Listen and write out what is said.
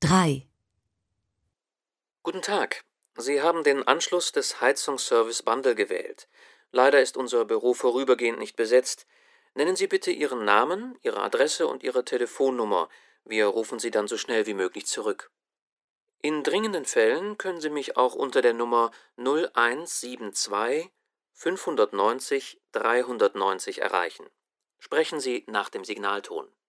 3. Guten Tag. Sie haben den Anschluss des Heizungsservice Bundle gewählt. Leider ist unser Büro vorübergehend nicht besetzt. Nennen Sie bitte Ihren Namen, Ihre Adresse und Ihre Telefonnummer. Wir rufen Sie dann so schnell wie möglich zurück. In dringenden Fällen können Sie mich auch unter der Nummer 0172 590 390 erreichen. Sprechen Sie nach dem Signalton.